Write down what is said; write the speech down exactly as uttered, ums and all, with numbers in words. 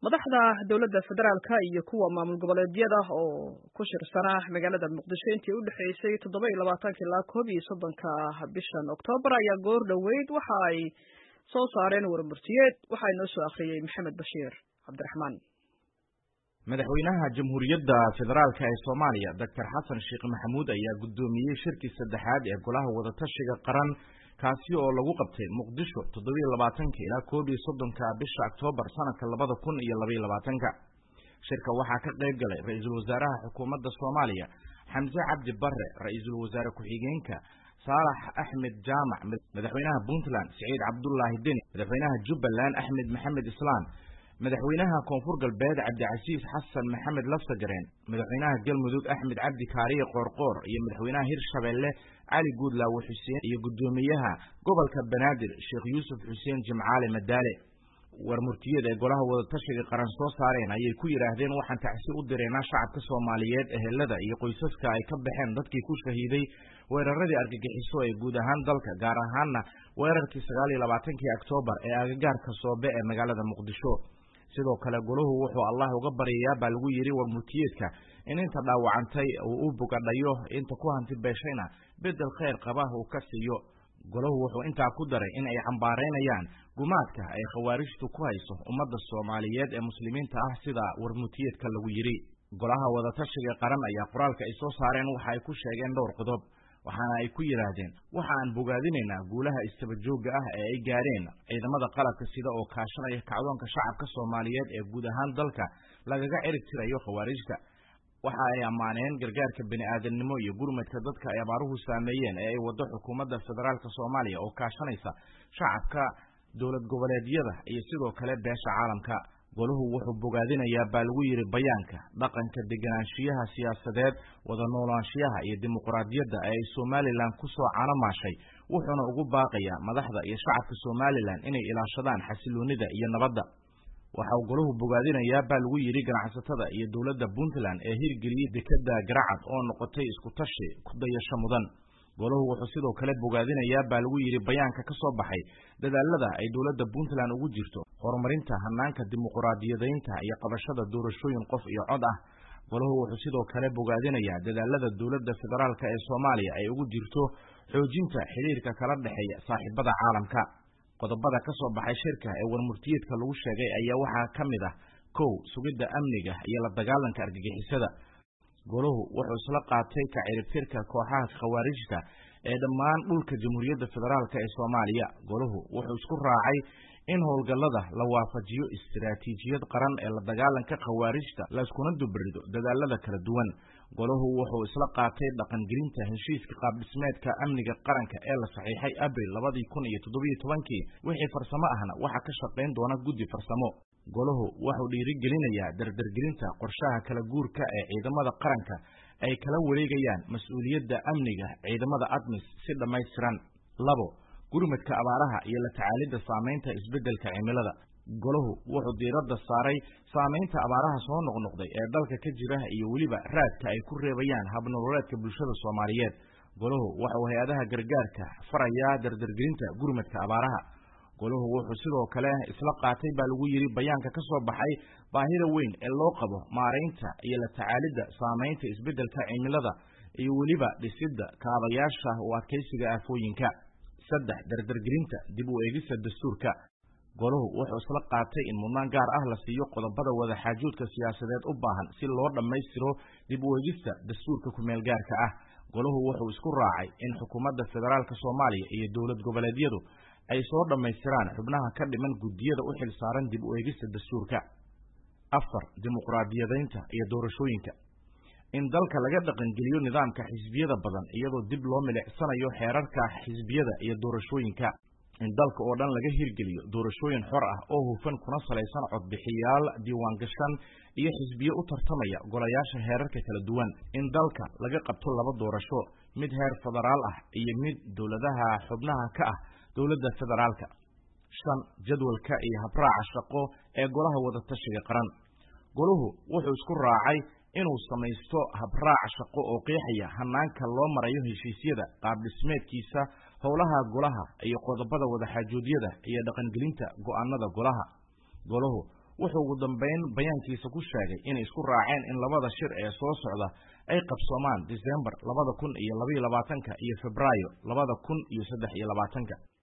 madaxda dawladda federaalka iyo kuwa maamul goboleedyada oo ku shirsanaa magaalada Muqdisho intii u dhaxeysay toddoba iyo labaatan ilaa koob iyo soddonka bishan Oktoobar ayaa goor dhaweyd waxa ay soo saareen warmurtiyeed waxa ay noo soo akhriyay Maxamed Bashiir Cabdiraxmaan. madaxweynaha jamhuuriyadda federaalka ee Soomaaliya Dr Xasan Sheekh Maxamuud ayaa gudoomiyay shirkii saddexaad ee golaha wadatashiga qaran kaasi oo lagu qabtay Muqdisho toddoba iyo labaatan ilaa koob iyo soddonka bisha Oktoobar sanadka labada kun iyo laba iyo labaatan. shirka waxaa ka qayb galay ra'iisul wasaaraha xukuumadda Soomaaliya Xamse Cabdi Barre, ra'iisul wasaare ku-xigeenka Saalax Axmed Jaamac, madaxweynaha Puntland Siciid Cabdullaahi Deni, madaxweynaha Jubbaland Axmed Maxamed Islaan, madaxweynaha Koonfur Galbeed Cabdicasiis Xasan Maxamed Lafsagareen, madaxweynaha Galmudug Axmed Cabdi Kaariye Qoorqoor iyo madaxweynaha Hirshabeelle Cali Guudlaawe Xuseen iyo gudoomiyaha gobolka Banaadir Sheekh Yuusuf Xuseen Jimcaale Madaale. warmurtiyada ee golaha wadatashiga qaran soo saareen ayay ku yiraahdeen waxaan tacsi u direynaa shacabka Soomaaliyeed ehelada iyo qoysaska ay ka baxeen dadkii ku shahiiday weeraradii argagixiso ee guud ahaan dalka, gaar ahaanna weerarkii sagaal iyo labaatan Oktoobar ee agagaarka Soobe ee magaalada Muqdisho. sidoo kale golahu wuxuu Allah uga baryayaa baa lagu yiri warmurtiyeedka in inta dhaawacantay uu u bogadhayo inta ku hanti beeshayna bedel khayr qaba uu ka siiyo. golahu wuxuu intaa ku daray in ay cambaareynayaan gumaadka ay khawaarijtu ku hayso ummadda Soomaaliyeed ee muslimiinta ah sida warmurtiyeedka lagu yiri. golaha wadatashiga qaran ayaa qoraalka ay soo saareen waxa ay ku sheegeen dhowr qodob, waxaana ay ku yiraahdeen waxa aan bogaadinaynaa guulaha istabajooga ah ee ay gaareen ciidamada qalabka sida oo kaashanaya kacdoonka shacabka Soomaaliyeed ee guud ahaan dalka lagaga cirib tirayo khawaarijta. waxa ay amaaneen gargaarka bini'aadanimo iyo gurmadka dadka ay abaaruhu saameeyeen ee ay wado xukuumadda federaalka Soomaaliya oo kaashanaysa shacabka dawlad goboleedyada iyo sidoo kale beesha caalamka. golahu wuxuu bogaadinayaa baa lagu yiri bayaanka dhaqanka deganaanshiyaha siyaasadeed, wada noolaanshiyaha iyo dimuqraadiyadda ee ay Somaliland ku soo caanamaashay, wuxuuna ugu baaqayaa madaxda iyo shacabka Somaliland inay ilaashadaan xasiloonida iyo nabadda. waxa uu golahu bogaadinayaa baa lagu yiri ganacsatada iyo dawladda Puntland ee hirgeliyay dekada Garacad oo noqotay isku tashi ku dayasho mudan. golahu wuxuu sidoo kale bogaadinayaa baa lagu yiri bayaanka ka soo baxay dadaalada ay dawladda Puntland ugu jirto horumarinta hanaanka dimuqraadiyadeynta iyo qabashada doorashooyin qof iyo cod ah. golahu wuxuu sidoo kale bogaadinayaa dadaalada dawladda federaalka ee Soomaaliya ay ugu jirto xoojinta xiriirka kala dhaxeeya saaxiibada caalamka. qodobada ka soo baxay shirka ee warmurtiyeedka lagu sheegay ayaa waxaa ka mid ah kow sugidda amniga iyo la dagaalanka argagixisada. golahu wuxuu isla qaatay ka ciribtirka kooxaha khawaarijta ee dhammaan dhulka jamhuuriyadda federaalka ee Soomaaliya. golahu wuxuu isku raacay in howlgallada la waafajiyo istiraatiijiyad qaran ee la dagaalanka khawaarijta la iskuna dubrido dadaalada kala duwan. golahu wuxuu isla qaatay dhaqangelinta heshiiska qaab dhismeedka amniga qaranka ee la saxiixay Abriil laba kun iyo toddoba iyo toban wixii farsamo ahna waxa ka shaqeyn doona guddi farsamo. golahu wuxuu dhiirigelinayaa dardargelinta qorshaha kala guurka ee ciidamada qaranka ay kala wareegayaan mas'uuliyadda amniga ciidamada ADMIS si dhammaystiran. labo gurmadka abaaraha iyo la tacaalidda saameynta isbeddelka cimilada. golahu wuxuu diiradda saaray saameynta abaaraha soo noqnoqday ee dalka ka jira iyo weliba raadka ay ku reebayaan habnololeedka bulshada Soomaaliyeed. golahu wuxuu hay'adaha gargaarka farayaa dardargelinta gurmadka abaaraha. golahu wuxuu sidoo kale isla qaatay baa lagu yiri bayaanka ka soo baxay baahida weyn ee loo qabo maareynta iyo la tacaalidda saameynta isbeddelka cimilada iyo weliba dhisidda kaabayaasha u adkeysiga aafooyinka. saddex dardargelinta dib u eegista dastuurka. golahu wuxuu isla qaatay in mudnaan gaar ah la siiyo qodobada wada xaajoodka siyaasadeed u baahan si loo dhammaystiro dib u eegista dastuurka ku meel gaarka ah. golahu wuxuu isku raacay in xukuumadda federaalka Soomaaliya iyo dawlad goboleedyadu ay soo dhammaystiraan xubnaha ka dhiman gudiyada u xil saaran dib u eegista dastuurka. afar dimuqraadiyadeynta iyo doorashooyinka. in dalka laga dhaqangeliyo nidaamka xisbiyada badan iyadoo dib loo milicsanayo xeerarka xisbiyada iyo doorashooyinka. in dalka oo dhan laga hirgeliyo doorashooyin xor ah oo hufan kuna salaysan codbixiyaal diiwaan gashan iyo xisbiyo u tartamaya golayaasha heerarka kala duwan. in dalka laga qabto laba doorasho, mid heer federaal ah iyo mid dawladaha xubnaha ka ah dawladda federaalka. shan jadwalka iyo habraaca shaqo ee golaha wadatashiga qaran. golahu wuxuu isku raacay inuu samaysto habraac shaqo oo qeexaya hanaanka loo marayo heshiisyada qaab dhismeedkiisa, howlaha golaha iyo qodobada wada xaajoodiyada iyo dhaqangelinta go'aanada golaha. golahu wuxuu ugu dambeyn bayaankiisa ku sheegay inay isku raaceen in labada shir ee soo socda ay qabsoomaan December labada kun iyo laba iyo labaatanka iyo Febraayo labada kun iyo saddex iyo labaatanka.